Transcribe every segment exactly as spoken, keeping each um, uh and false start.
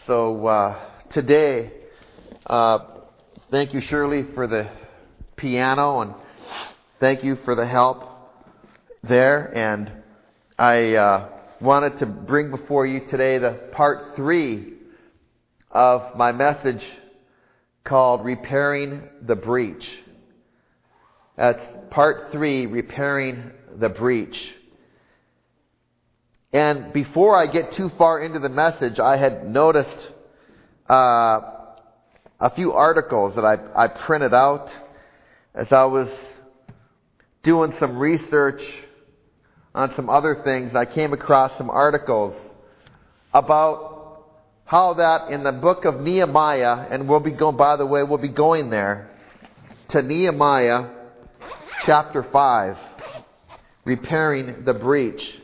So uh, today, uh, thank you, Shirley, for the piano, and thank you for the help there. And I uh, wanted to bring before you today the part three of my message called Repairing the Breach. That's part three, Repairing the Breach. And before I get too far into the message, I had noticed uh, a few articles that I, I printed out as I was doing some research on some other things. I came across some articles about how that in the book of Nehemiah, and we'll be going, by the way, we'll be going there to Nehemiah chapter five, Repairing the Breach.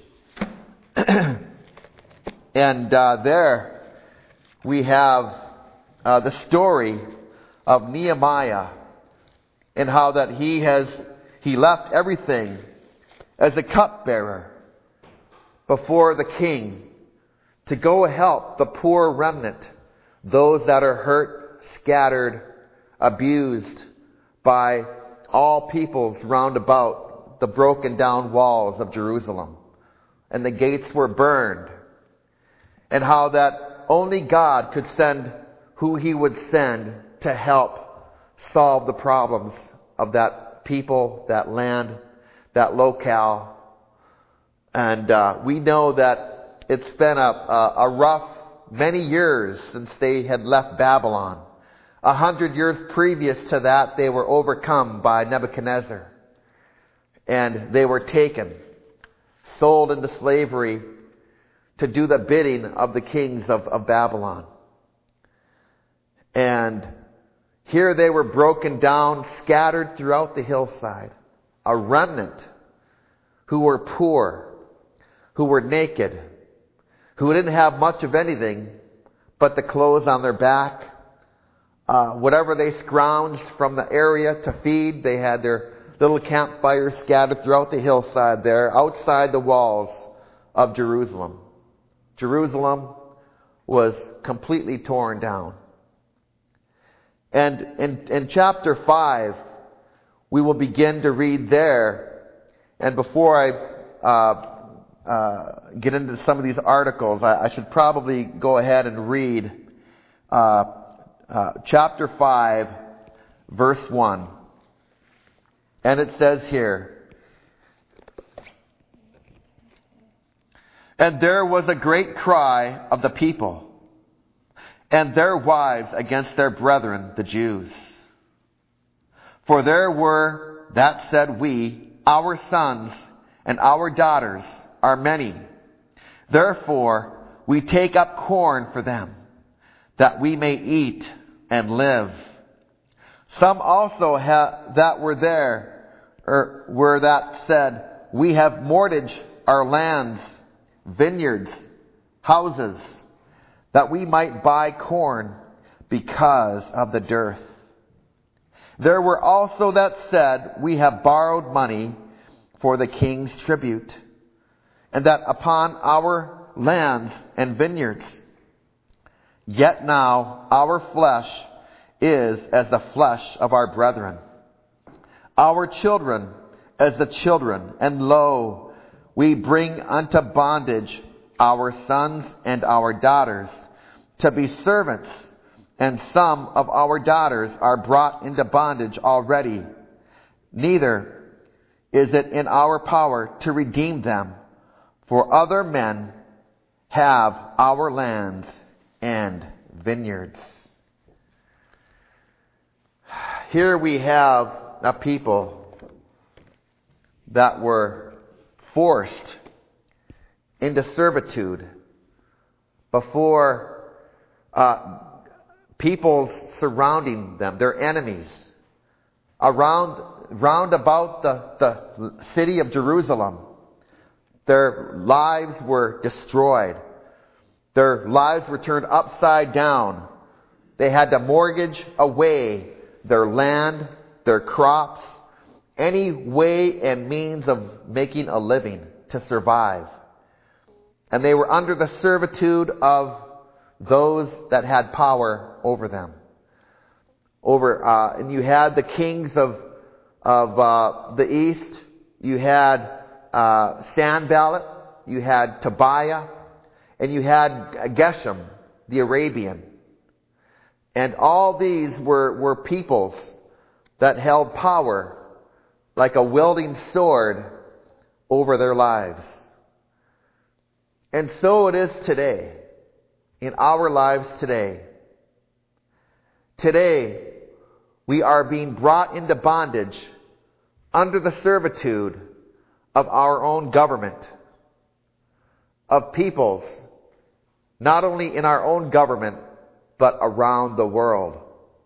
And uh, there we have uh, the story of Nehemiah and how that he has he left everything as a cupbearer before the king to go help the poor remnant, those that are hurt, scattered, abused by all peoples round about the broken down walls of Jerusalem. And the gates were burned. And how that only God could send who He would send to help solve the problems of that people, that land, that locale. And uh, we know that it's been a, a, a rough many years since they had left Babylon. A hundred years previous to that, they were overcome by Nebuchadnezzar. And they were taken, sold into slavery to do the bidding of the kings of, of Babylon. And here they were broken down, scattered throughout the hillside. A remnant who were poor, who were naked, who didn't have much of anything but the clothes on their back. Uh, whatever they scrounged from the area to feed, they had their little campfires scattered throughout the hillside there, outside the walls of Jerusalem. Jerusalem was completely torn down. And in, in chapter five, we will begin to read there. And before I uh, uh, get into some of these articles, I, I should probably go ahead and read uh, uh, chapter five, verse one. And it says here, "And there was a great cry of the people and their wives against their brethren, the Jews. For there were that said, We, our sons and our daughters, are many. Therefore we take up corn for them, that we may eat and live. Some also ha- that were there or were that said, We have mortgaged our lands, vineyards, houses, that we might buy corn because of the dearth. There were also that said, We have borrowed money for the king's tribute, and that upon our lands and vineyards. Yet now our flesh is as the flesh of our brethren, our children as the children, and lo, we bring unto bondage our sons and our daughters to be servants, and some of our daughters are brought into bondage already. Neither is it in our power to redeem them, for other men have our lands and vineyards." Here we have a people that were forced into servitude before uh, peoples surrounding them, their enemies, around round about the, the city of Jerusalem. Their lives were destroyed. Their lives were turned upside down. They had to mortgage away their land, their crops, any way and means of making a living to survive. And they were under the servitude of those that had power over them. Over, uh, and you had the kings of of uh, the east. You had uh, Sanballat. You had Tobiah, and you had Geshem, the Arabian. And all these were were peoples that held power like a wielding sword over their lives. And so it is today, in our lives today. Today, we are being brought into bondage under the servitude of our own government, of peoples, not only in our own government, but around the world.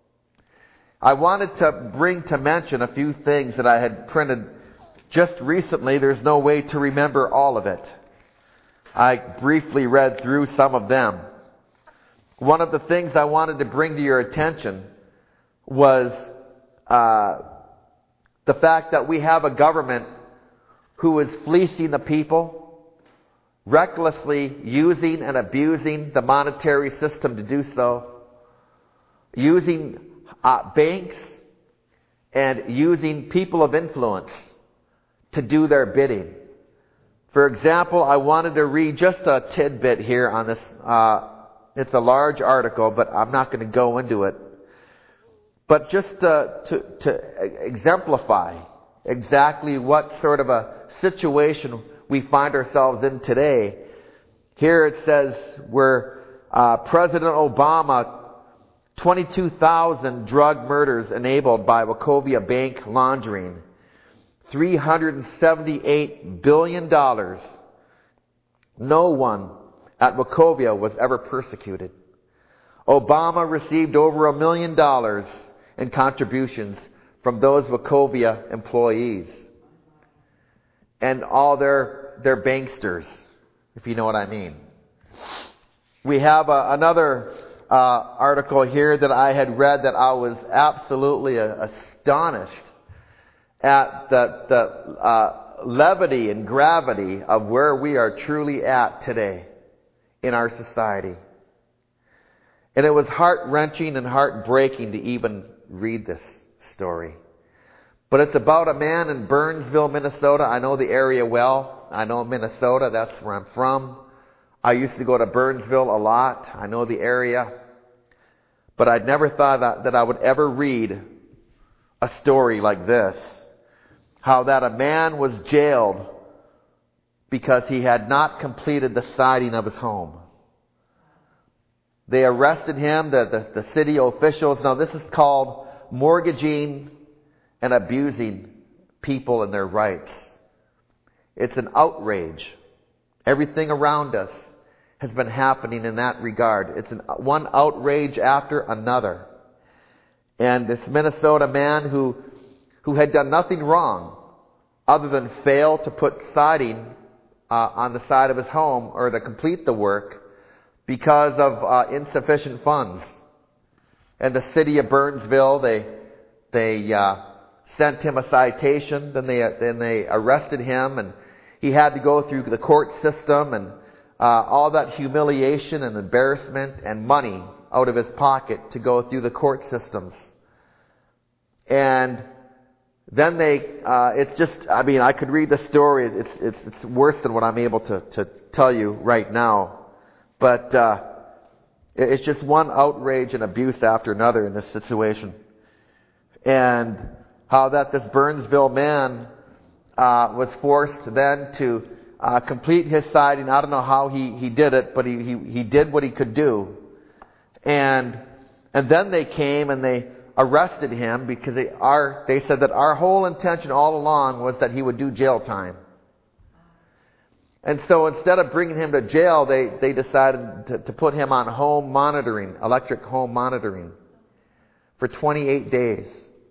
I wanted to bring to mention a few things that I had printed just recently. There's no way to remember all of it. I briefly read through some of them. One of the things I wanted to bring to your attention was uh, the fact that we have a government who is fleecing the people, recklessly using and abusing the monetary system to do so, using uh, banks and using people of influence to do their bidding. For example, I wanted to read just a tidbit here on this. Uh, it's a large article, but I'm not going to go into it. But just uh, to, to exemplify exactly what sort of a situation we find ourselves in today, here it says where uh, President Obama, twenty-two thousand drug murders enabled by Wachovia bank laundering, three hundred seventy-eight billion dollars. No one at Wachovia was ever persecuted. Obama received over a million dollars in contributions from those Wachovia employees and all their their banksters, if you know what I mean. We have a, another uh, article here that I had read that I was absolutely uh, astonished at the, the uh, levity and gravity of where we are truly at today in our society. And it was heart-wrenching and heartbreaking to even read this story. But it's about a man in Burnsville, Minnesota. I know the area well. I know Minnesota. That's where I'm from. I used to go to Burnsville a lot. I know the area. But I'd never thought that, that I would ever read a story like this. How that a man was jailed because he had not completed the siding of his home. They arrested him, the, the, the city officials. Now this is called mortgaging and abusing people and their rights. It's an outrage. Everything around us has been happening in that regard. It's an, one outrage after another. And this Minnesota man who, who had done nothing wrong other than fail to put siding uh, on the side of his home or to complete the work because of uh, insufficient funds. And the city of Burnsville, they they uh, sent him a citation. Then they then they arrested him, and he had to go through the court system and uh, all that humiliation and embarrassment and money out of his pocket to go through the court systems. And then they, uh, it's just, I mean, I could read the story. It's it's it's worse than what I'm able to to tell you right now. But uh, it's just one outrage and abuse after another in this situation. And how that this Burnsville man uh, was forced then to uh, complete his siding. I don't know how he, he did it, but he, he, he did what he could do. And and then they came and they arrested him because they are they said that our whole intention all along was that he would do jail time. And so instead of bringing him to jail, they, they decided to, to put him on home monitoring, electric home monitoring, for twenty-eight days,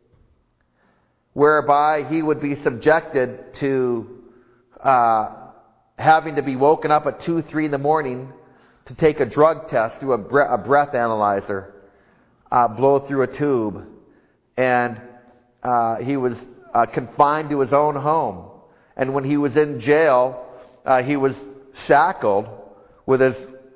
whereby he would be subjected to uh, having to be woken up at two, three in the morning to take a drug test through a, bre- a breath analyzer, uh, blow through a tube, and uh, he was uh, confined to his own home. And when he was in jail, Uh, he was shackled with his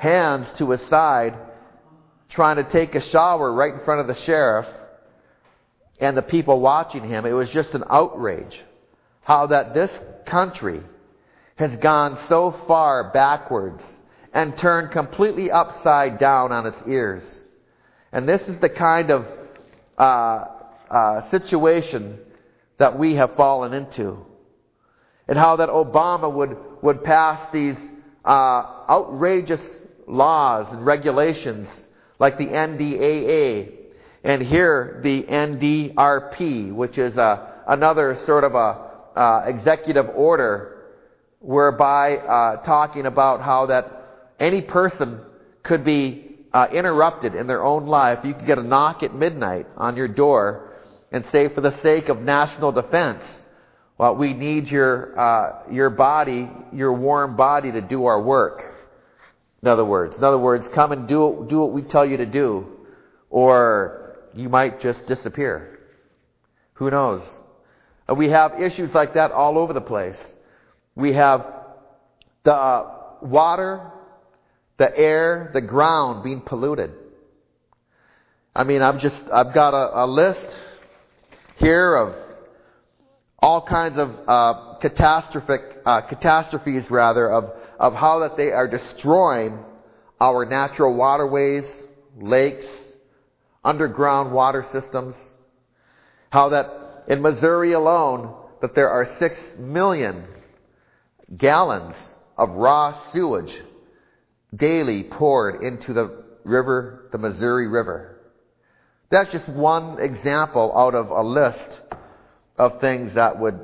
hands to his side, trying to take a shower right in front of the sheriff and the people watching him. It was just an outrage how that this country has gone so far backwards and turned completely upside down on its ears. And this is the kind of uh, uh, situation that we have fallen into. And how that Obama would, would pass these uh, outrageous laws and regulations like the N D A A, and here the N D R P, which is a, another sort of a uh, executive order whereby uh, talking about how that any person could be uh, interrupted in their own life. You could get a knock at midnight on your door and say, for the sake of national defense, well, we need your uh, your body, your warm body, to do our work. In other words, in other words, come and do do what we tell you to do, or you might just disappear. Who knows? And we have issues like that all over the place. We have the uh, water, the air, the ground being polluted. I mean, I'm just I've got a, a list here of all kinds of uh, catastrophic uh, catastrophes, rather, of of how that they are destroying our natural waterways, lakes, underground water systems. How that in Missouri alone, that there are six million gallons of raw sewage daily poured into the river, the Missouri River. That's just one example out of a list of things that would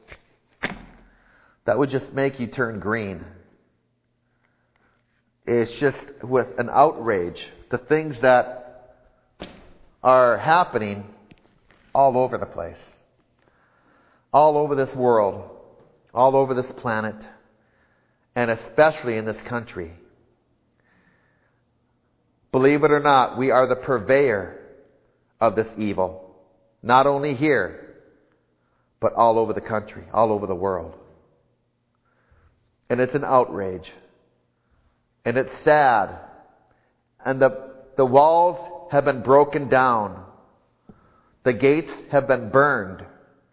that would just make you turn green. It's just with an outrage, the things that are happening all over the place, all over this world, all over this planet, and especially in this country. Believe it or not, we are the purveyor of this evil, not only here, but all over the country, all over the world. And it's an outrage. And it's sad. And the, the walls have been broken down. The gates have been burned.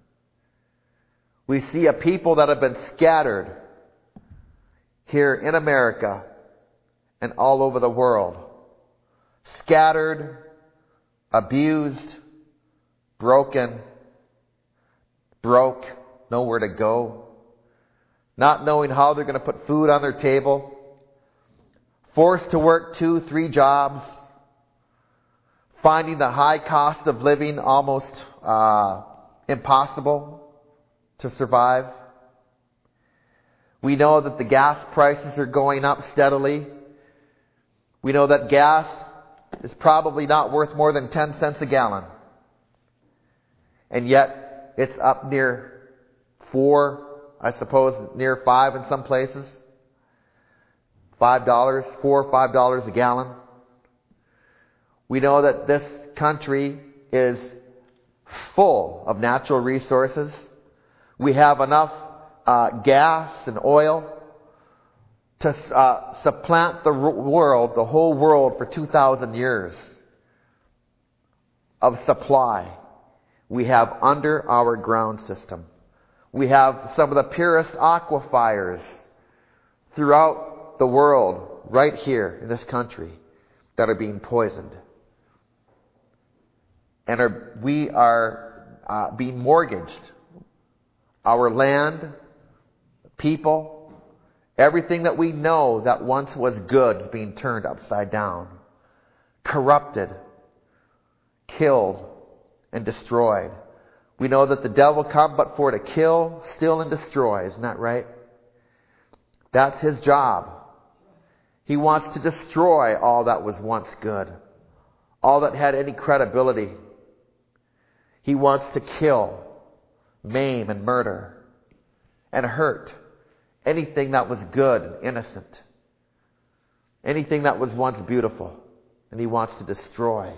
We see a people that have been scattered here in America and all over the world. Scattered, abused, broken, broke, nowhere to go, not knowing how they're going to put food on their table, forced to work two, three jobs, finding the high cost of living almost uh, impossible to survive. We know that the gas prices are going up steadily. We know that gas is probably not worth more than ten cents a gallon. And yet, it's up near four, I suppose, near five in some places. Five dollars, four or five dollars a gallon. We know that this country is full of natural resources. We have enough uh, gas and oil to uh, supplant the world, the whole world, for two thousand years of supply. We have under our ground system. We have some of the purest aquifers throughout the world, right here in this country, that are being poisoned. And are, we are uh, being mortgaged. Our land, people, everything that we know that once was good is being turned upside down, corrupted, killed, and destroyed. We know that the devil come but for to kill, steal, and destroy. Isn't that right? That's his job. He wants to destroy all that was once good, all that had any credibility. He wants to kill, maim, and murder, and hurt anything that was good and innocent, anything that was once beautiful, and he wants to destroy.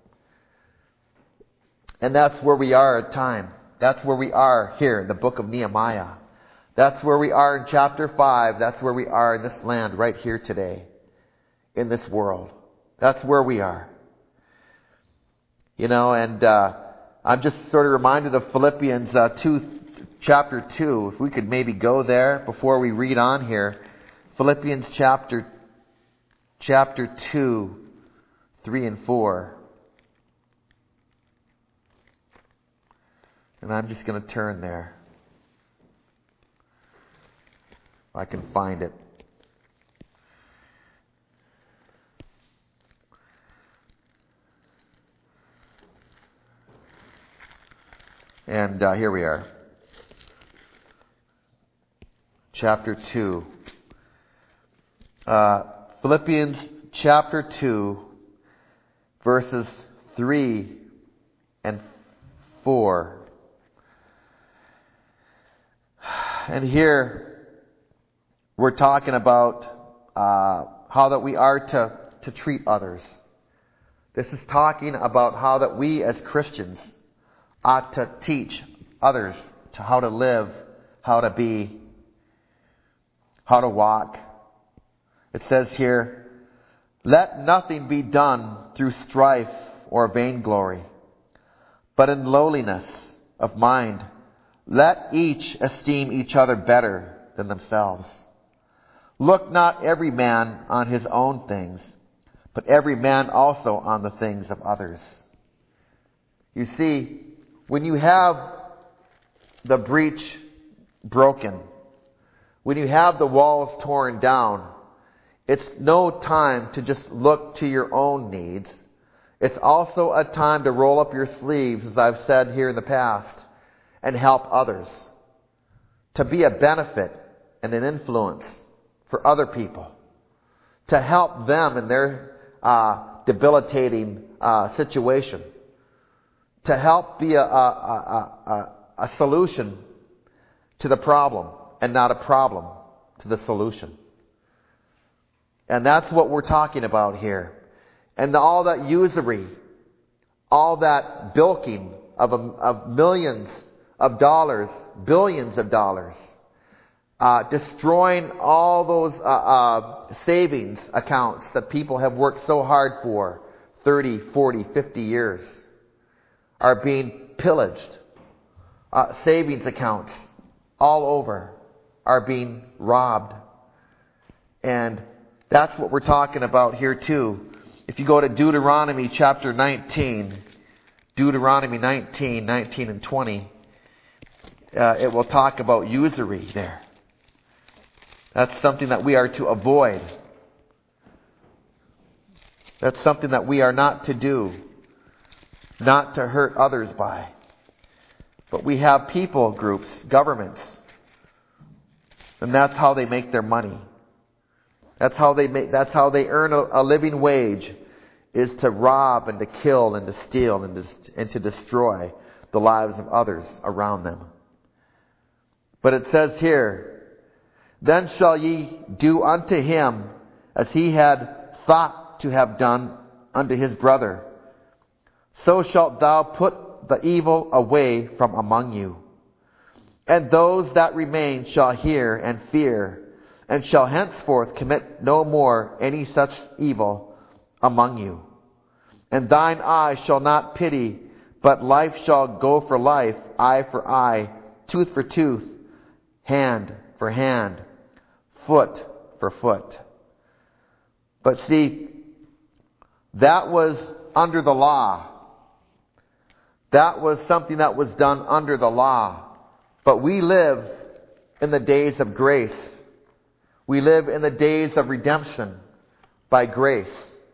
And that's where we are at time. That's where we are here in the book of Nehemiah. That's where we are in chapter five. That's where we are in this land right here today. in this world. That's where we are. You know, and uh, I'm just sort of reminded of Philippians uh, two, chapter two. If we could maybe go there before we read on here. Philippians chapter chapter two, three and four. And I'm just going to turn there. If I can find it. And uh, here we are. Chapter two. Uh, Philippians chapter two, verses three and four. And here we're talking about uh, how that we are to, to treat others. This is talking about how that we as Christians ought to teach others to how to live, how to be, how to walk. It says here, let nothing be done through strife or vainglory, but in lowliness of mind, let each esteem each other better than themselves. Look not every man on his own things, but every man also on the things of others. You see, when you have the breach broken, when you have the walls torn down, it's no time to just look to your own needs. It's also a time to roll up your sleeves, as I've said here in the past, and help others. To be a benefit and an influence for other people. To help them in their uh, debilitating uh, situation. To help be a, a, a, a, a solution to the problem and not a problem to the solution. And that's what we're talking about here. And all that usury, all that bilking of, a, of millions of dollars, billions of dollars, uh, destroying all those uh, uh, savings accounts that people have worked so hard for thirty, forty, fifty years. Are being pillaged. Uh, savings accounts all over are being robbed. And that's what we're talking about here too. If you go to Deuteronomy chapter nineteen, Deuteronomy nineteen, nineteen and twenty, uh, it will talk about usury there. That's something that we are to avoid. That's something that we are not to do. Not to hurt others by. But we have people groups, governments. And that's how they make their money. That's how they make, that's how they earn a, a living wage, is to rob and to kill and to steal and to, and to destroy the lives of others around them. But it says here, then shall ye do unto him as he had thought to have done unto his brother. So shalt thou put the evil away from among you. And those that remain shall hear and fear, and shall henceforth commit no more any such evil among you. And thine eye shall not pity, but life shall go for life, eye for eye, tooth for tooth, hand for hand, foot for foot. But see, that was under the law. That was something that was done under the law. But we live in the days of grace. We live in the days of redemption by grace.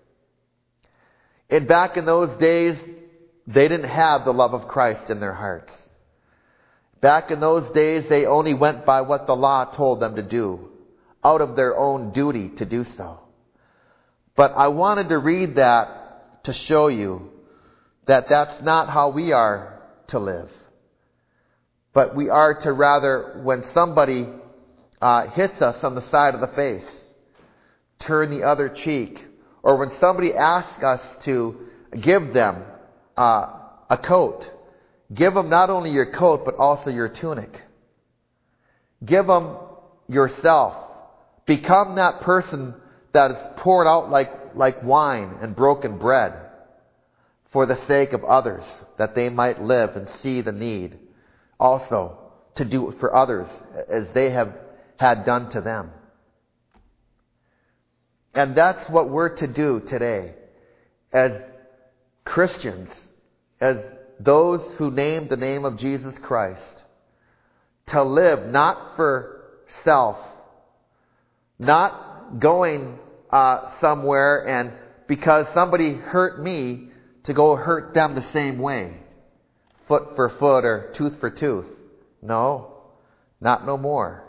And back in those days, they didn't have the love of Christ in their hearts. Back in those days, they only went by what the law told them to do, out of their own duty to do so. But I wanted to read that to show you that that's not how we are to live. But we are to rather, when somebody uh, hits us on the side of the face, turn the other cheek. Or when somebody asks us to give them uh, a coat, give them not only your coat, but also your tunic. Give them yourself. Become that person that is poured out like, like wine and broken bread for the sake of others, that they might live and see the need also to do for others as they have had done to them. And that's what we're to do today as Christians, as those who name the name of Jesus Christ, to live not for self, not going uh, somewhere and because somebody hurt me to go hurt them the same way, foot for foot or tooth for tooth. No, not no more.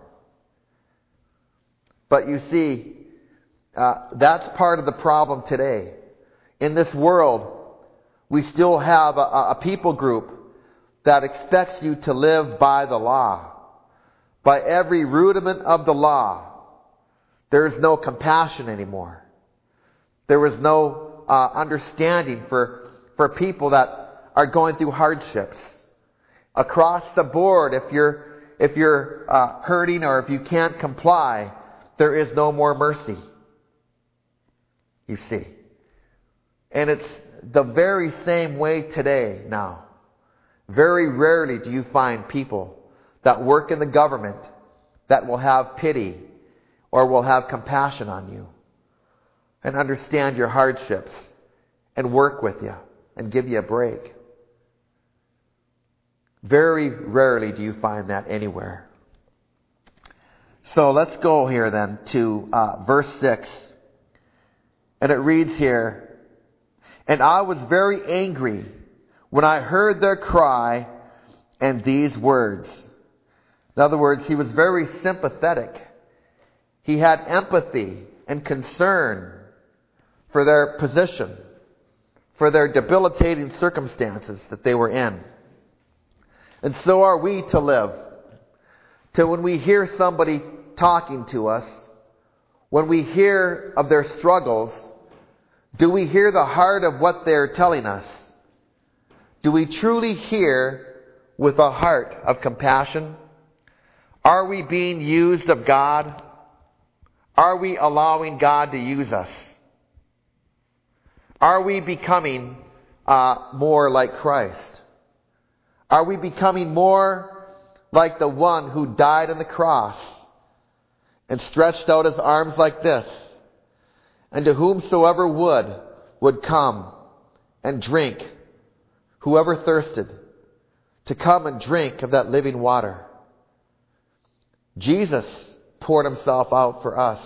But you see, uh, that's part of the problem today. In this world, we still have a, a people group that expects you to live by the law, by every rudiment of the law. There is no compassion anymore. There is no uh, understanding for, for people that are going through hardships. Across the board, if you're, if you're uh, hurting or if you can't comply, there is no more mercy. You see. And it's the very same way today now. Very rarely do you find people that work in the government that will have pity or will have compassion on you and understand your hardships and work with you and give you a break. Very rarely do you find that anywhere. So let's go here then to uh, verse six. And it reads here, "And I was very angry when I heard their cry and these words." In other words, he was very sympathetic. He had empathy and concern for their position, for their debilitating circumstances that they were in. And so are we to live. To when we hear somebody talking to us, when we hear of their struggles, do we hear the heart of what they're telling us? Do we truly hear with a heart of compassion? Are we being used of God? Are we allowing God to use us? Are we becoming uh, more like Christ? Are we becoming more like the one who died on the cross and stretched out his arms like this, and to whomsoever would, would come and drink, whoever thirsted, to come and drink of that living water? Jesus poured himself out for us.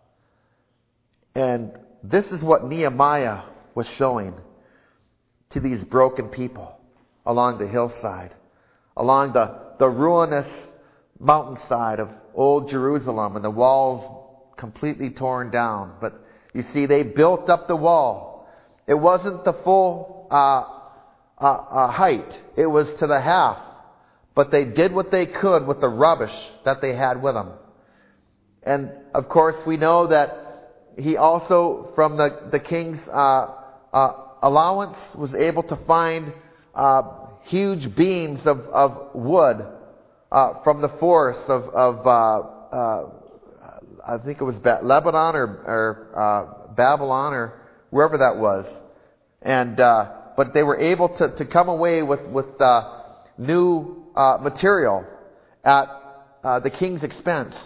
And this is what Nehemiah was showing to these broken people along the hillside, along the, the ruinous mountainside of old Jerusalem, and the walls completely torn down. But you see, they built up the wall. It wasn't the full uh, uh, uh, height. It was to the half. But they did what they could with the rubbish that they had with them. And of course, we know that he also, from the, the king's uh, uh, allowance, was able to find uh, huge beams of, of wood uh, from the forests of, of uh, uh, I think it was ba- Lebanon or, or uh, Babylon or wherever that was. And uh, but they were able to, to come away with, with uh, new uh, material at uh, the king's expense.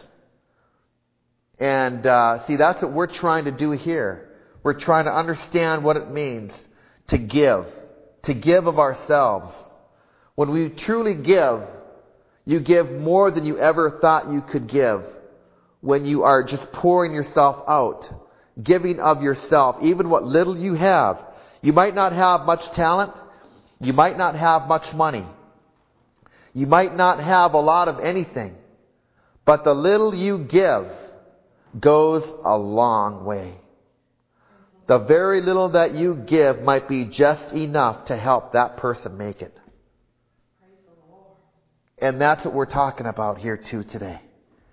And uh, see, that's what we're trying to do here. We're trying to understand what it means to give, to give of ourselves. When we truly give, you give more than you ever thought you could give. When you are just pouring yourself out, giving of yourself, even what little you have. You might not have much talent. You might not have much money. You might not have a lot of anything. But the little you give goes a long way. The very little that you give might be just enough to help that person make it. And that's what we're talking about here too today.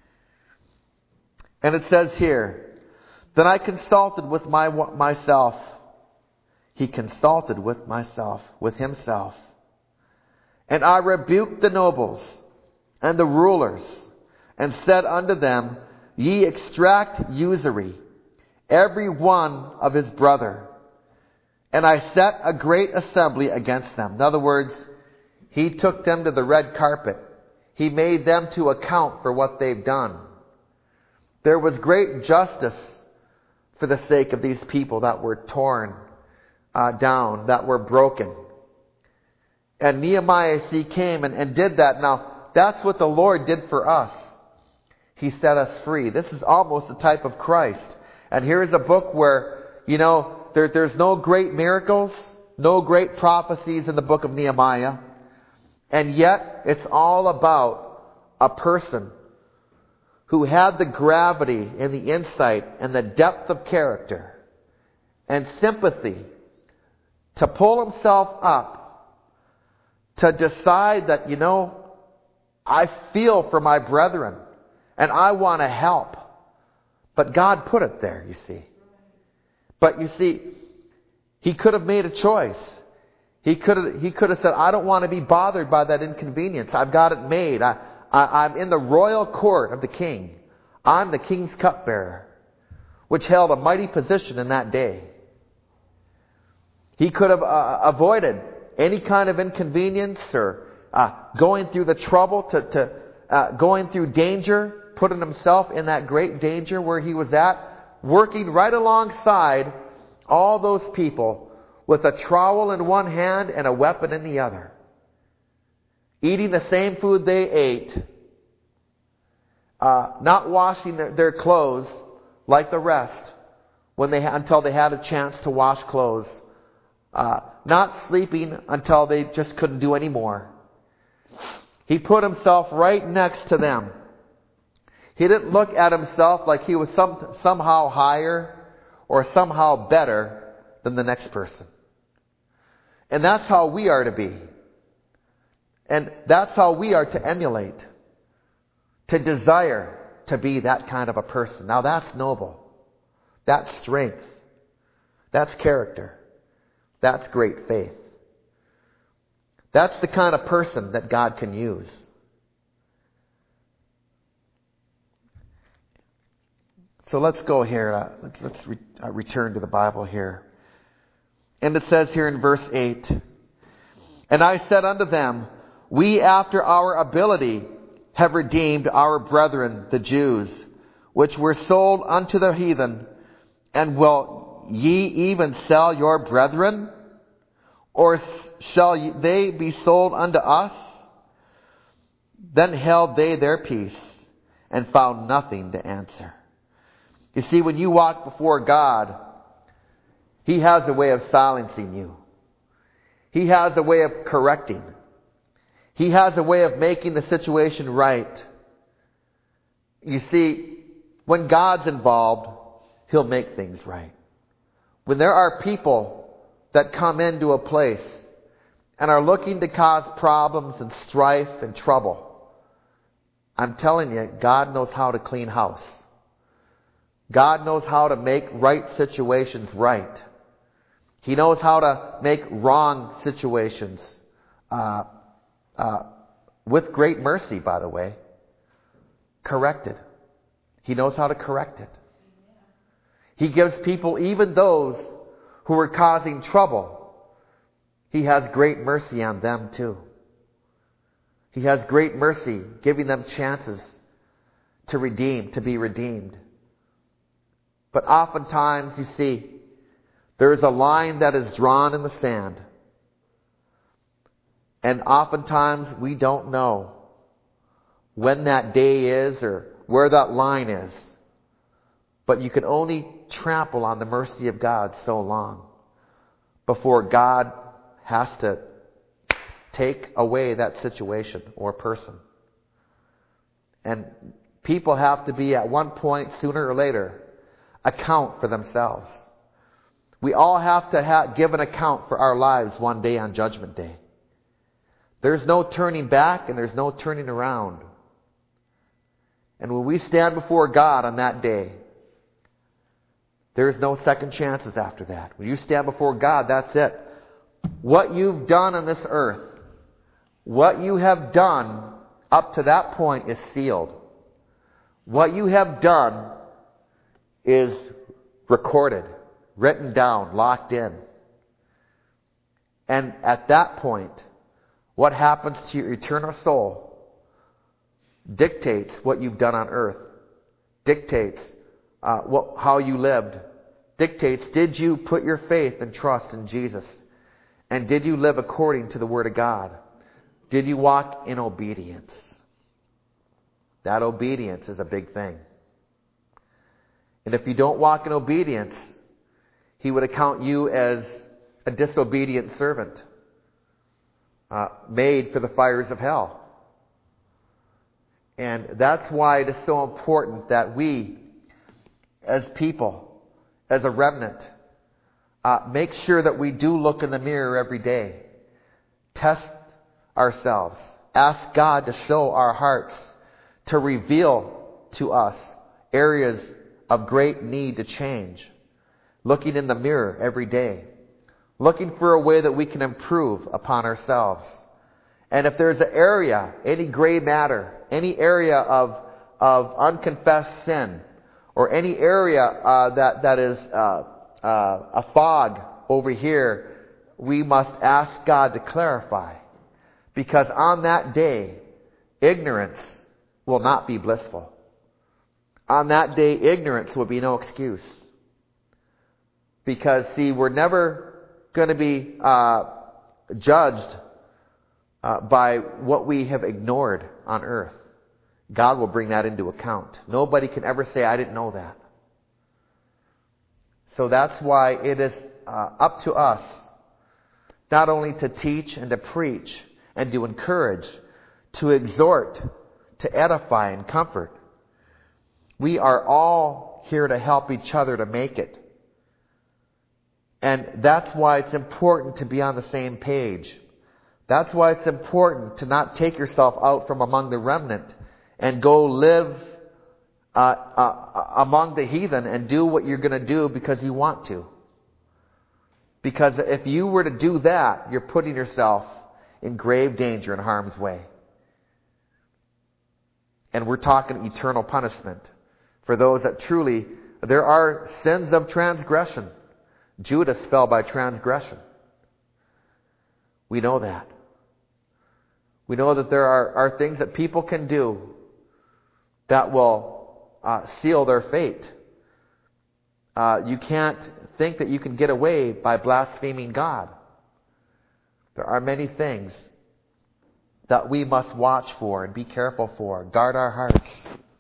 And it says here, "Then I consulted with my myself." He consulted with myself, with himself. "And I rebuked the nobles and the rulers, and said unto them, Ye extract usury, every one of his brother. And I set a great assembly against them. In other words, he took them to the red carpet. He made them to account for what they've done. There was great justice for the sake of these people that were torn uh, down, that were broken. And Nehemiah, he came and, and did that. Now, that's what the Lord did for us. He set us free. This is almost a type of Christ. And here's a book where, you know, there, there's no great miracles, no great prophecies in the book of Nehemiah. And yet, it's all about a person who had the gravity and the insight and the depth of character and sympathy to pull himself up, to decide that, you know, I feel for my brethren and I want to help. But God put it there, you see. But you see, he could have made a choice. He could have, he could have said, I don't want to be bothered by that inconvenience. I've got it made. I, I, I'm in the royal court of the king. I'm the king's cupbearer, which held a mighty position in that day. He could have uh, avoided any kind of inconvenience or uh, going through the trouble, to, to uh, going through danger, putting himself in that great danger where he was at, working right alongside all those people with a trowel in one hand and a weapon in the other, eating the same food they ate, uh, not washing their, their clothes like the rest when they until they had a chance to wash clothes, uh, not sleeping until they just couldn't do any more. He put himself right next to them. He didn't look at himself like he was some, somehow higher or somehow better than the next person. And that's how we are to be. And that's how we are to emulate. To desire to be that kind of a person. Now that's noble. That's strength. That's character. That's great faith. That's the kind of person that God can use. So let's go here. Uh, let's let's re, uh, return to the Bible here. And it says here in verse eight, and I said unto them, we after our ability have redeemed our brethren, the Jews, which were sold unto the heathen, and will ye even sell your brethren? Or shall they be sold unto us? Then held they their peace, and found nothing to answer. You see, when you walk before God, He has a way of silencing you. He has a way of correcting. He has a way of making the situation right. You see, when God's involved, He'll make things right. When there are people that come into a place and are looking to cause problems and strife and trouble, I'm telling you, God knows how to clean house. God knows how to make right situations right. He knows how to make wrong situations uh, uh, with great mercy, by the way, corrected. He knows how to correct it. He gives people, even those who are causing trouble, He has great mercy on them too. He has great mercy, giving them chances to redeem, to be redeemed. But oftentimes, you see, there is a line that is drawn in the sand. And oftentimes, we don't know when that day is or where that line is. But you can only trample on the mercy of God so long before God has to take away that situation or person. And people have to be at one point, sooner or later, account for themselves. We all have to ha- give an account for our lives one day on Judgment Day. There's no turning back and there's no turning around. And when we stand before God on that day, there's no second chances after that. When you stand before God, that's it. What you've done on this earth, what you have done up to that point is sealed. What you have done is recorded, written down, locked in. And at that point, what happens to your eternal soul dictates what you've done on earth, dictates uh, what, how you lived, dictates, did you put your faith and trust in Jesus? And did you live according to the Word of God? Did you walk in obedience? That obedience is a big thing. And if you don't walk in obedience, He would account you as a disobedient servant, uh, made for the fires of hell. And that's why it is so important that we, as people, as a remnant, uh, make sure that we do look in the mirror every day. Test ourselves. Ask God to show our hearts, to reveal to us areas of great need to change. Looking in the mirror every day. Looking for a way that we can improve upon ourselves. And if there's an area, any gray matter, any area of, of unconfessed sin, or any area uh, that, that is uh, uh, a fog over here, we must ask God to clarify. Because on that day, ignorance will not be blissful. On that day, ignorance will be no excuse. Because, see, we're never going to be uh, judged uh, by what we have ignored on earth. God will bring that into account. Nobody can ever say, I didn't know that. So that's why it is uh, up to us not only to teach and to preach and to encourage, to exhort, to edify and comfort. We are all here to help each other to make it. And that's why it's important to be on the same page. That's why it's important to not take yourself out from among the remnant and go live uh, uh, among the heathen and do what you're going to do because you want to. Because if you were to do that, you're putting yourself in grave danger and harm's way. And we're talking eternal punishment for those that truly, there are sins of transgression. Judas fell by transgression. We know that. We know that there are, are things that people can do that will uh, seal their fate. Uh, you can't think that you can get away by blaspheming God. There are many things that we must watch for and be careful for. Guard our hearts.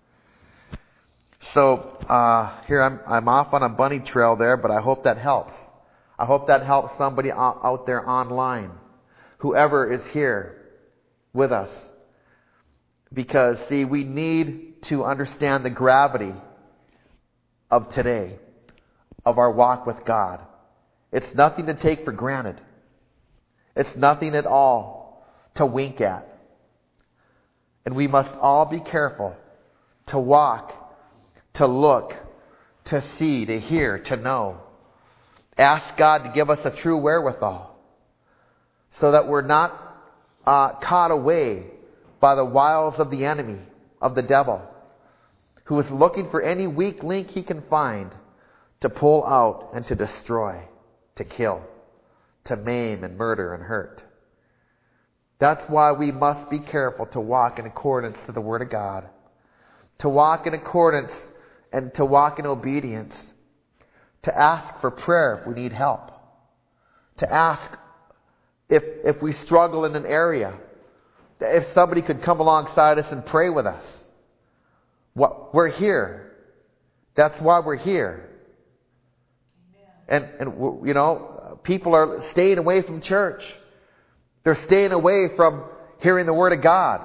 So uh, here I'm, I'm off on a bunny trail there, but I hope that helps. I hope that helps somebody out there online, whoever is here with us. Because, see, we need to understand the gravity of today, of our walk with God. It's nothing to take for granted. It's nothing at all to wink at. And we must all be careful to walk, to look, to see, to hear, to know. Ask God to give us a true wherewithal so that we're not uh, caught away by the wiles of the enemy, of the devil, who is looking for any weak link he can find to pull out and to destroy, to kill, to maim and murder and hurt. That's why we must be careful to walk in accordance to the Word of God, to walk in accordance and to walk in obedience, to ask for prayer if we need help, to ask if if we struggle in an area, if somebody could come alongside us and pray with us. What, we're here. That's why we're here. And, and you know, people are staying away from church. They're staying away from hearing the Word of God.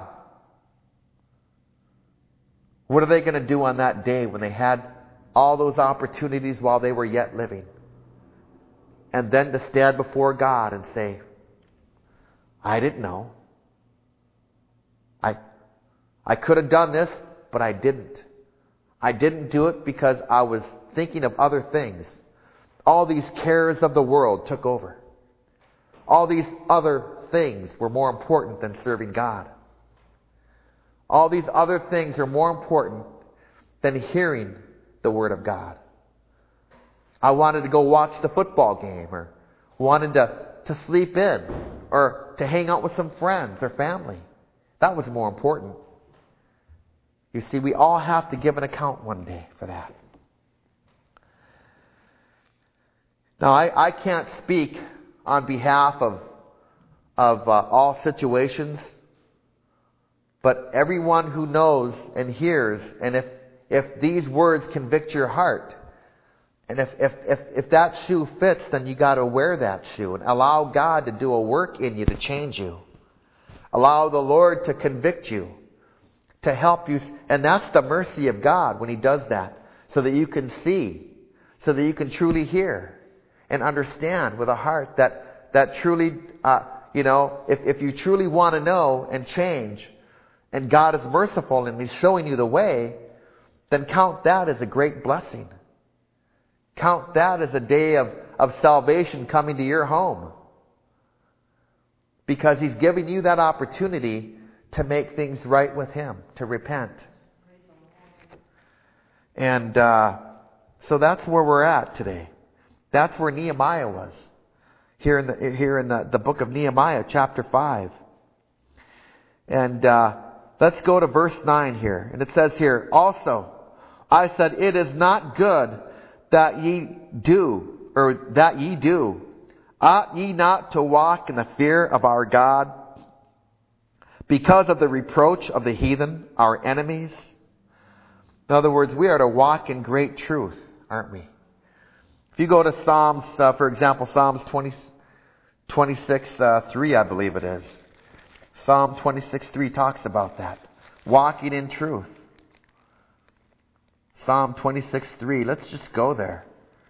What are they going to do on that day when they had all those opportunities while they were yet living? And then to stand before God and say, I didn't know. I, I could have done this, but I didn't. I didn't do it because I was thinking of other things. All these cares of the world took over. All these other things were more important than serving God. All these other things are more important than hearing the Word of God. I wanted to go watch the football game, or wanted to, to sleep in, or to hang out with some friends or family. That was more important. You see, we all have to give an account one day for that. Now, I, I can't speak on behalf of, of uh, all situations, but everyone who knows and hears, and if, if these words convict your heart, and if, if, if, if that shoe fits, then you got to wear that shoe and allow God to do a work in you to change you. Allow the Lord to convict you, to help you. And that's the mercy of God when He does that, so that you can see, so that you can truly hear and understand with a heart that, that truly, uh, you know, if, if you truly want to know and change, and God is merciful and He's showing you the way, then count that as a great blessing. Count that as a day of, of salvation coming to your home. Because He's giving you that opportunity to make things right with Him, to repent. And uh, so that's where we're at today. That's where Nehemiah was. Here in the, here in the, the book of Nehemiah, chapter five. And uh, let's go to verse nine here. And it says here, also, I said, it is not good that ye do, or that ye do. Ought ye not to walk in the fear of our God because of the reproach of the heathen, our enemies? In other words, we are to walk in great truth, aren't we? If you go to Psalms, uh, for example, Psalms twenty, twenty-six, uh, three, I believe it is. Psalm twenty-six, three talks about that. Walking in truth. Psalm twenty-six, three. Let's just go there.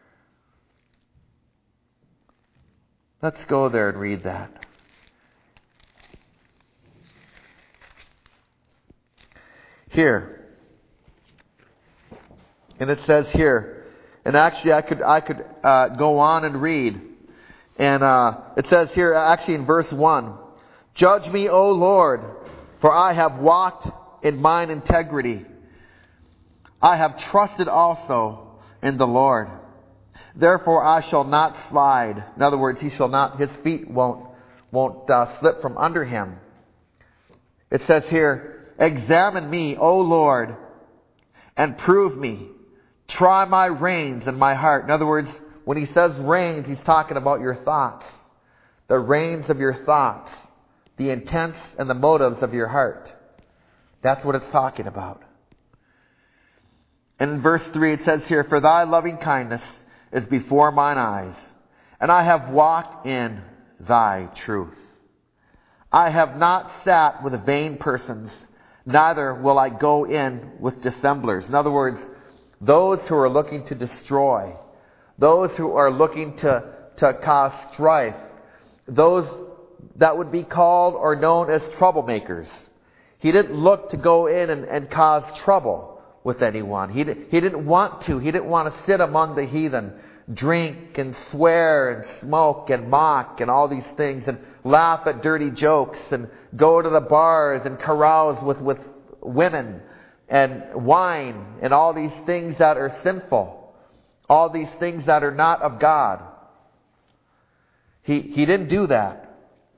Let's go there and read that. Here. And it says here, and actually I could I could uh, go on and read. And uh, it says here, actually in verse one, judge me, O Lord, for I have walked in mine integrity. I have trusted also in the Lord. Therefore I shall not slide. In other words, he shall not, his feet won't, won't uh, slip from under him. It says here, examine me, O Lord, and prove me. Try my reins and my heart. In other words, when he says reins, he's talking about your thoughts. The reins of your thoughts. The intents and the motives of your heart. That's what it's talking about. And in verse three it says here, for thy loving kindness is before mine eyes, and I have walked in thy truth. I have not sat with vain persons, neither will I go in with dissemblers. In other words, those who are looking to destroy, those who are looking to, to cause strife, those that would be called or known as troublemakers. He didn't look to go in and, and cause trouble with anyone. He, he didn't want to. He didn't want to sit among the heathen, drink and swear and smoke and mock and all these things and laugh at dirty jokes and go to the bars and carouse with, with women and wine and all these things that are sinful. All these things that are not of God. He, he didn't do that.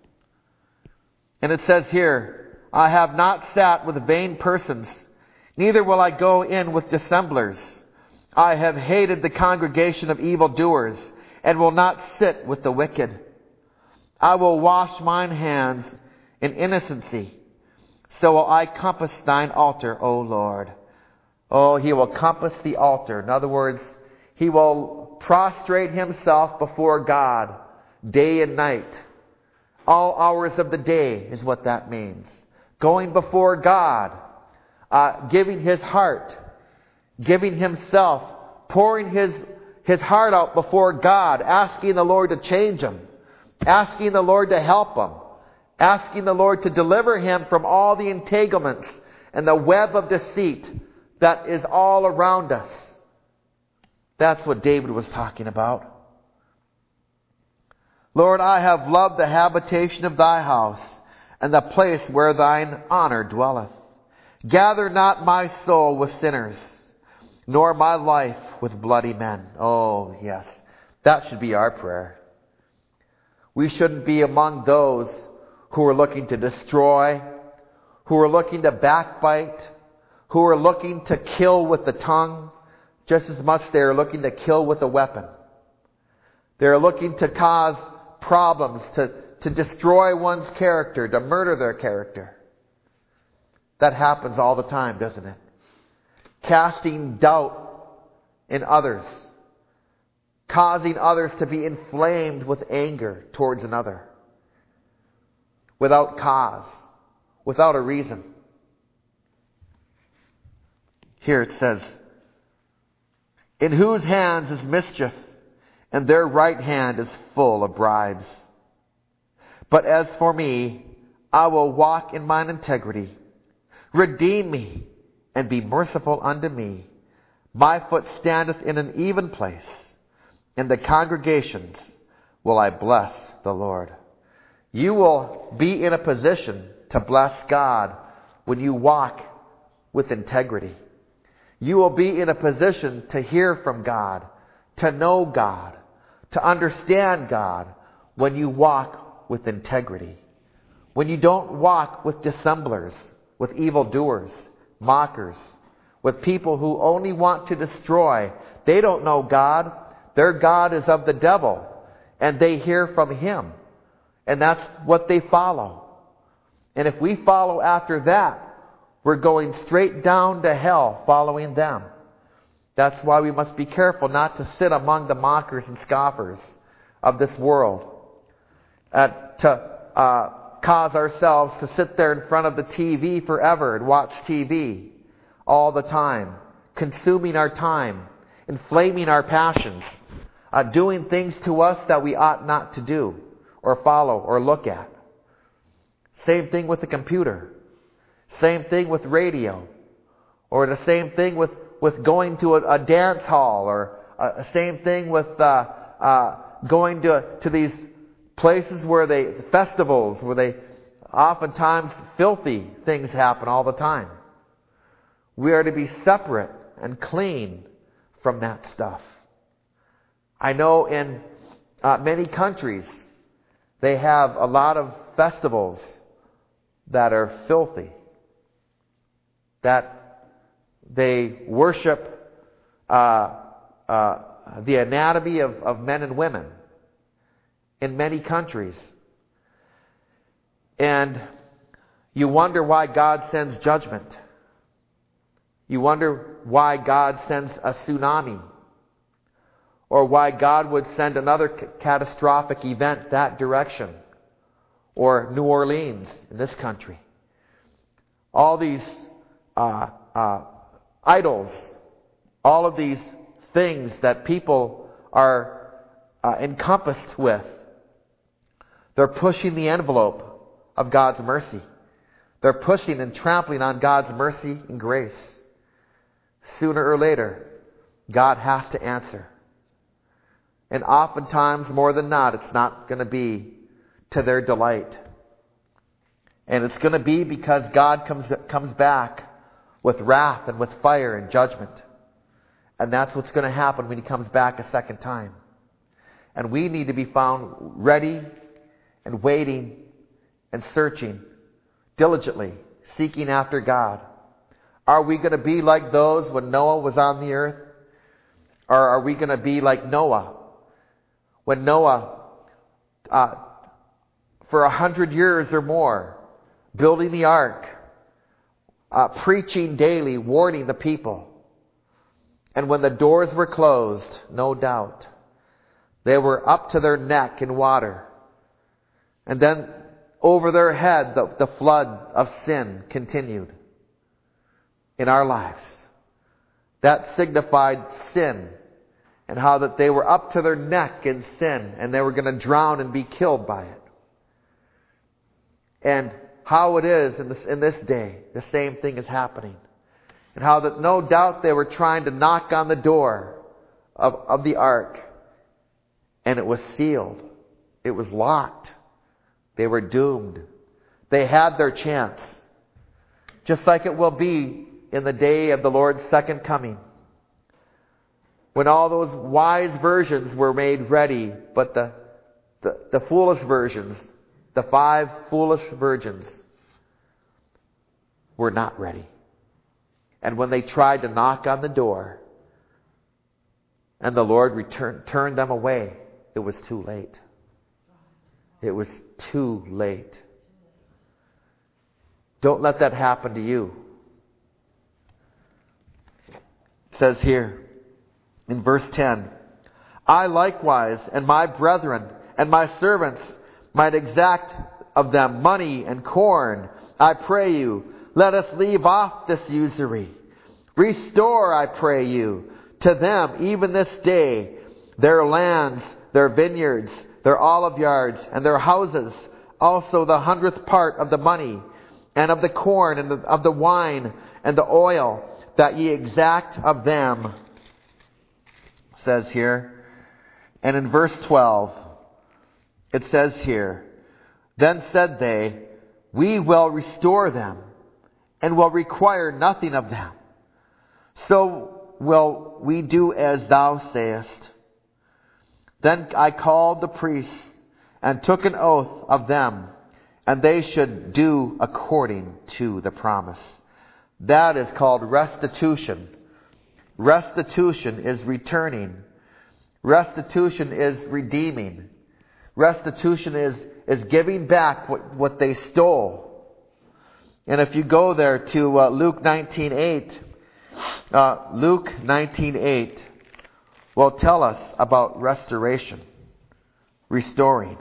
And it says here, I have not sat with vain persons, neither will I go in with dissemblers. I have hated the congregation of evildoers, and will not sit with the wicked. I will wash mine hands in innocency. So will I compass thine altar, O Lord. Oh, he will compass the altar. In other words, he will prostrate himself before God day and night. All hours of the day is what that means. Going before God. Uh, giving his heart, giving himself, pouring his, his heart out before God, asking the Lord to change him, asking the Lord to help him, asking the Lord to deliver him from all the entanglements and the web of deceit that is all around us. That's what David was talking about. Lord, I have loved the habitation of thy house and the place where thine honor dwelleth. Gather not my soul with sinners, nor my life with bloody men. Oh, yes. That should be our prayer. We shouldn't be among those who are looking to destroy, who are looking to backbite, who are looking to kill with the tongue, just as much they are looking to kill with a weapon. They are looking to cause problems, to, to destroy one's character, to murder their character. That happens all the time, doesn't it? Casting doubt in others, causing others to be inflamed with anger towards another, without cause, without a reason. Here it says, in whose hands is mischief, and their right hand is full of bribes. But as for me, I will walk in mine integrity. Redeem me, and be merciful unto me. My foot standeth in an even place. In the congregations will I bless the Lord. You will be in a position to bless God when you walk with integrity. You will be in a position to hear from God, to know God, to understand God when you walk with integrity. When you don't walk with dissemblers, with evildoers, mockers, with people who only want to destroy. They don't know God. Their God is of the devil, and they hear from him. And that's what they follow. And if we follow after that, we're going straight down to hell following them. That's why we must be careful not to sit among the mockers and scoffers of this world. Uh, to uh, cause ourselves to sit there in front of the T V forever and watch T V all the time, consuming our time, inflaming our passions, uh, doing things to us that we ought not to do or follow or look at. Same thing with the computer. Same thing with radio. Or the same thing with, with going to a, a dance hall. Or uh, same thing with uh, uh, going to, to these places where they, festivals, where they, oftentimes filthy things happen all the time. We are to be separate and clean from that stuff. I know in uh, many countries, they have a lot of festivals that are filthy, that they worship uh, uh, the anatomy of, of men and women in many countries. And you wonder why God sends judgment. You wonder why God sends a tsunami, or why God would send another c- catastrophic event that direction, or New Orleans in this country. All these uh, uh, idols, all of these things that people are uh, encompassed with, they're pushing the envelope of God's mercy. They're pushing and trampling on God's mercy and grace. Sooner or later, God has to answer. And oftentimes, more than not, it's not going to be to their delight. And it's going to be because God comes, comes back with wrath and with fire and judgment. And that's what's going to happen when He comes back a second time. And we need to be found ready and waiting and searching diligently, seeking after God. Are we going to be like those when Noah was on the earth? Or are we going to be like Noah? When Noah, uh, for a hundred years or more, building the ark, uh, preaching daily, warning the people. And when the doors were closed, no doubt, they were up to their neck in water. And then over their head, the, the flood of sin continued in our lives. That signified sin, and how that they were up to their neck in sin, and they were going to drown and be killed by it. And how it is in this, in this day, the same thing is happening. And how that no doubt they were trying to knock on the door of, of the ark, and it was sealed. It was locked. They were doomed. They had their chance. Just like it will be in the day of the Lord's second coming. When all those wise virgins were made ready, but the, the, the foolish virgins, the five foolish virgins, were not ready. And when they tried to knock on the door, and the Lord returned, turned them away, it was too late. It was too late. Don't let that happen to you. It says here in verse ten, I likewise and my brethren and my servants might exact of them money and corn. I pray you, let us leave off this usury. Restore, I pray you, to them even this day their lands, their vineyards, their olive yards, and their houses, also the hundredth part of the money, and of the corn, and of the wine, and the oil, that ye exact of them. Says here. And in verse twelve, it says here, Then said they, We will restore them, and will require nothing of them. So will we do as thou sayest. Then I called the priests, and took an oath of them, and they should do according to the promise. That is called restitution. Restitution is returning. Restitution is redeeming. Restitution is, is giving back what, what they stole. And if you go there to uh, Luke nineteen eight, uh, Luke nineteen eight will tell us about restoration, restoring.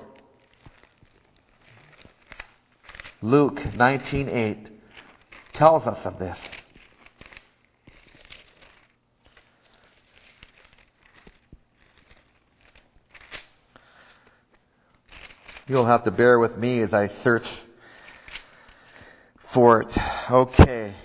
Luke nineteen eight tells us of this. You'll have to bear with me as I search for it. Okay.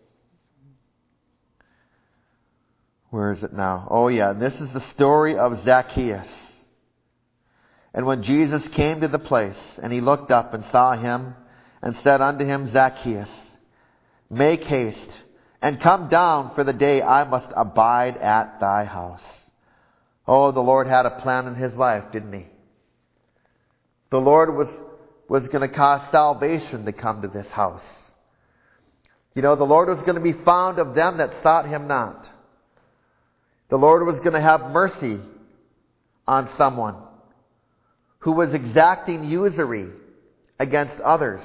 Where is it now? Oh yeah, this is the story of Zacchaeus. And when Jesus came to the place, and he looked up and saw him, and said unto him, Zacchaeus, make haste, and come down, for the day I must abide at thy house. Oh, the Lord had a plan in his life, didn't he? The Lord was, was going to cause salvation to come to this house. You know, the Lord was going to be found of them that sought him not. The Lord was going to have mercy on someone who was exacting usury against others.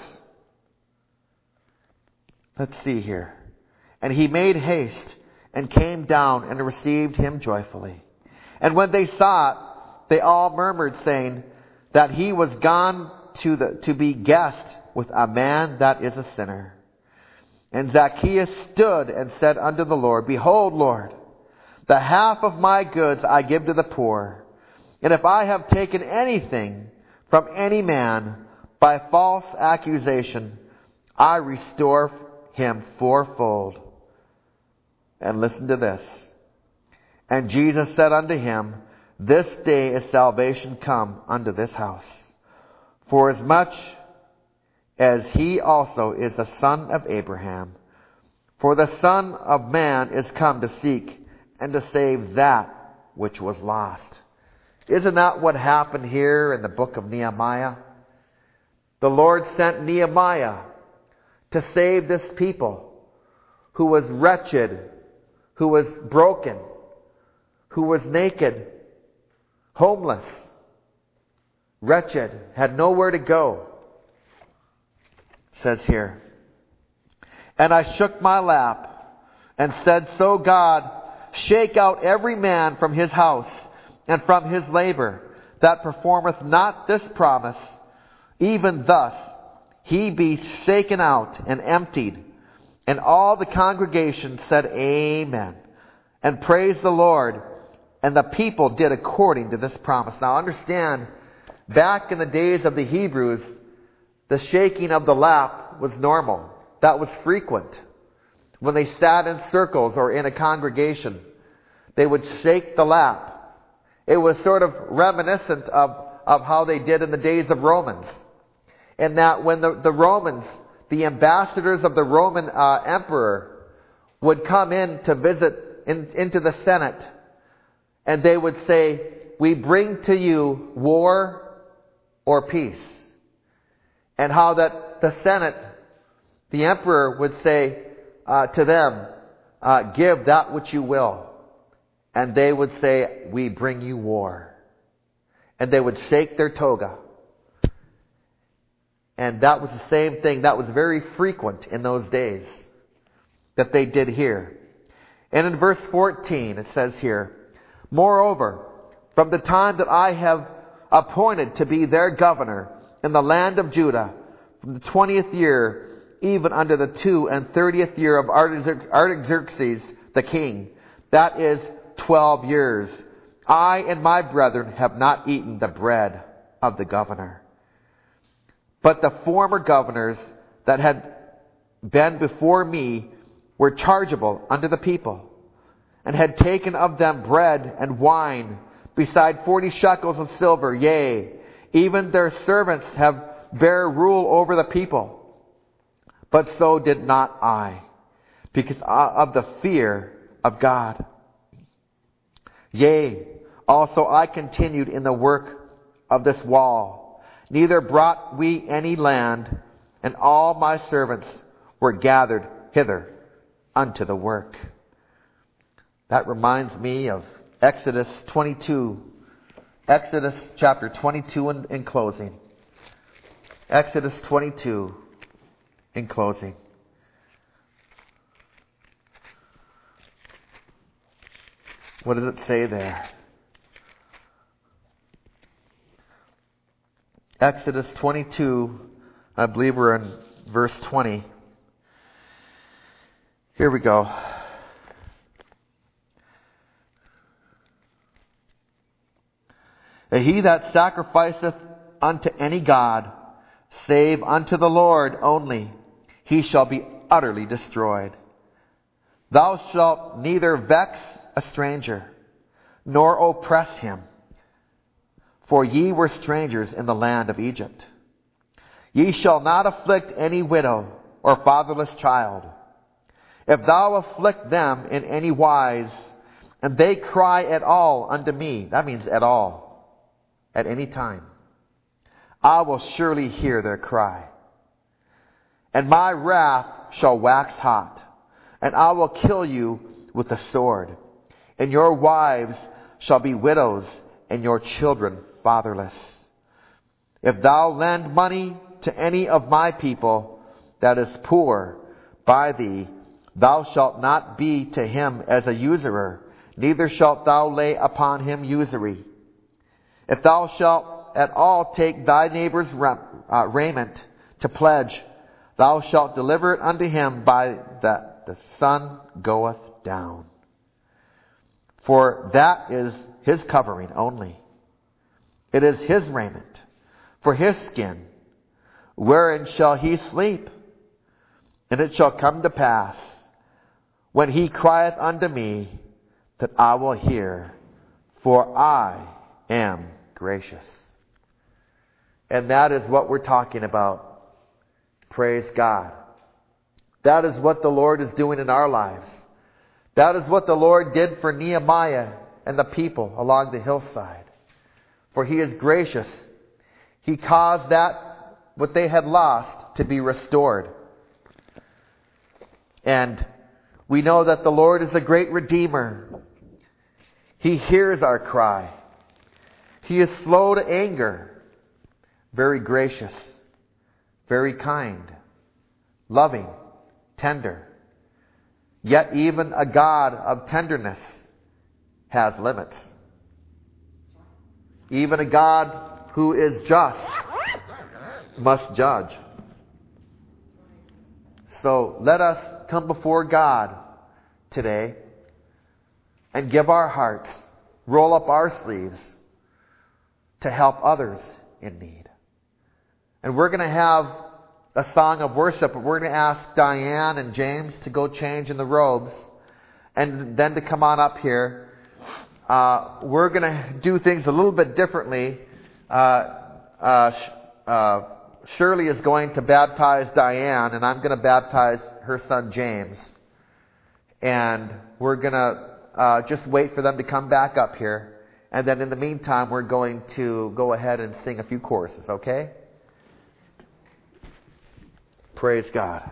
Let's see here. And he made haste and came down and received him joyfully. And when they saw it, they all murmured, saying that he was gone to the to be guest with a man that is a sinner. And Zacchaeus stood and said unto the Lord, Behold, Lord, the half of my goods I give to the poor. And if I have taken anything from any man by false accusation, I restore him fourfold. And listen to this. And Jesus said unto him, This day is salvation come unto this house. For as much as he also is the son of Abraham. For the Son of Man is come to seek and to save that which was lost. Isn't that what happened here in the book of Nehemiah? The Lord sent Nehemiah to save this people who was wretched, who was broken, who was naked, homeless, wretched, had nowhere to go. It says here, And I shook my lap and said, So God, shake out every man from his house and from his labor that performeth not this promise, even thus he be shaken out and emptied. And all the congregation said, Amen, and praised the Lord. And the people did according to this promise. Now understand, back in the days of the Hebrews, the shaking of the lap was normal. That was frequent. When they sat in circles or in a congregation, they would shake the lap. It was sort of reminiscent of, of how they did in the days of Romans. And that when the, the Romans, the ambassadors of the Roman uh, emperor, would come in to visit in, into the Senate, and they would say, we bring to you war or peace. And how that the Senate, the emperor would say uh, to them, uh, give that which you will. And they would say, we bring you war. And they would shake their toga. And that was the same thing. That was very frequent in those days that they did here. And in verse fourteen, it says here, moreover, from the time that I have appointed to be their governor in the land of Judah, from the twentieth year, even unto the two and thirtieth year of Artaxerxes the king, that is twelve years, I and my brethren have not eaten the bread of the governor. But the former governors that had been before me were chargeable unto the people, and had taken of them bread and wine, beside forty shekels of silver, yea, even their servants have bare rule over the people. But so did not I, because of the fear of God. Yea, also I continued in the work of this wall, neither brought we any land, and all my servants were gathered hither unto the work. That reminds me of Exodus twenty-two. Exodus chapter twenty-two in, in closing. Exodus twenty-two in closing. What does it say there? Exodus twenty-two, I believe we're in verse twenty. Here we go. He that sacrificeth unto any god, save unto the Lord only, he shall be utterly destroyed. Thou shalt neither vex a stranger, nor oppress him, for ye were strangers in the land of Egypt. Ye shall not afflict any widow or fatherless child. If thou afflict them in any wise, and they cry at all unto me, that means at all, at any time, I will surely hear their cry. And my wrath shall wax hot, and I will kill you with the sword. And your wives shall be widows, and your children fatherless. If thou lend money to any of my people that is poor by thee, thou shalt not be to him as a usurer, neither shalt thou lay upon him usury. If thou shalt at all take thy neighbor's raiment to pledge, thou shalt deliver it unto him by that the sun goeth down. For that is his covering only. It is his raiment, for his skin. Wherein shall he sleep? And it shall come to pass, when he crieth unto me, that I will hear, for I am gracious. And that is what we're talking about. Praise God. That is what the Lord is doing in our lives. That is what the Lord did for Nehemiah and the people along the hillside. For he is gracious. He caused that what they had lost to be restored. And we know that the Lord is a great Redeemer. He hears our cry. He is slow to anger, very gracious, very kind, loving, tender. Yet even a God of tenderness has limits. Even a God who is just must judge. So let us come before God today and give our hearts, roll up our sleeves to help others in need. And we're going to have a song of worship, but we're going to ask Diane and James to go change in the robes and then to come on up here. Uh, we're going to do things a little bit differently. Uh, uh, uh, Shirley is going to baptize Diane, and I'm going to baptize her son James. And we're going to uh, just wait for them to come back up here. And then in the meantime, we're going to go ahead and sing a few choruses, okay? Praise God.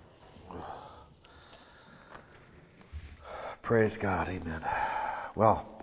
Praise God. Amen. Well,